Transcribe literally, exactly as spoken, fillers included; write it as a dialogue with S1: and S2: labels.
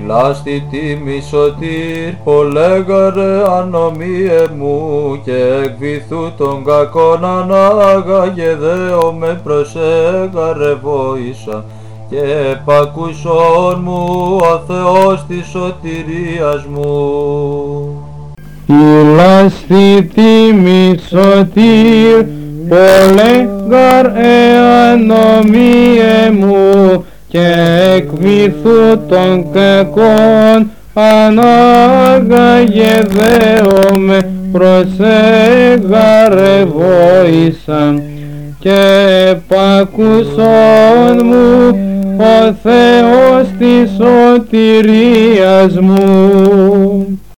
S1: Ηλάστη τιμή σωτήρ, πολέγαρε ανομίε μου, και εκ βυθού των κακών ανάγαγε δέομαι προσέγαρε βόησα, και επακούσον μου ο Θεός της σωτηρίας μου.
S2: Ηλάστη τιμή σωτήρ, πολέγαρ εανομίε μου, και εκ βυθού των κακών ανάγαγε δέομαι προσέγαρε βόησα, και επακούσον μου ο Θεός της σωτηρίας μου.